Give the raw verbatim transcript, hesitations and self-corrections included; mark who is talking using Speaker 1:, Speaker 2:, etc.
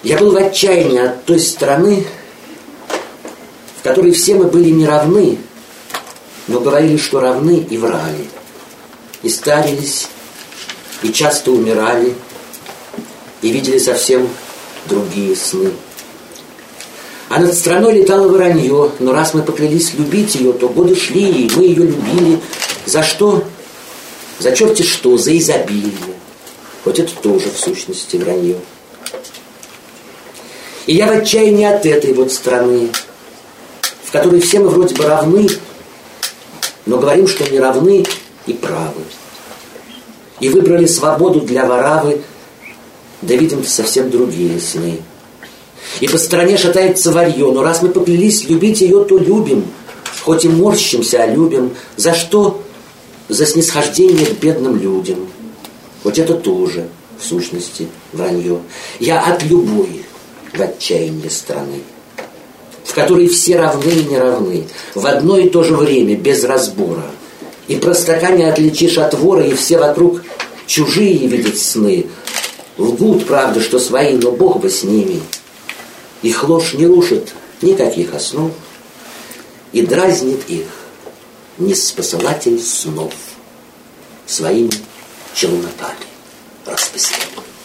Speaker 1: Я был в отчаянии от той страны, в которой все мы были не равны, но говорили, что равны, и врали. И старились, и часто умирали, и видели совсем другие сны. А над страной летало воронье, но раз мы поклялись любить ее, то годы шли, и мы ее любили. За что? За черти что, за изобилие. Хоть это тоже в сущности вранье. И я в отчаянии от этой вот страны, в которой все мы вроде бы равны, но говорим, что не равны и правы. И выбрали свободу для воравы, да видим-то совсем другие сны. И по стране шатается варье, но раз мы поклялись любить ее, то любим, хоть и морщимся, а любим. За что? За снисхождение к бедным людям. Хоть это тоже, в сущности, вранье. Я от любой в отчаянии страны, в которой все равны и не равны, в одно и то же время, без разбора. И простака не отличишь от вора, и все вокруг чужие видят сны. Лгут, правда, что свои, но Бог бы с ними. Их ложь не рушит никаких основ, и дразнит их неспосылатель снов своими челноками расписанием.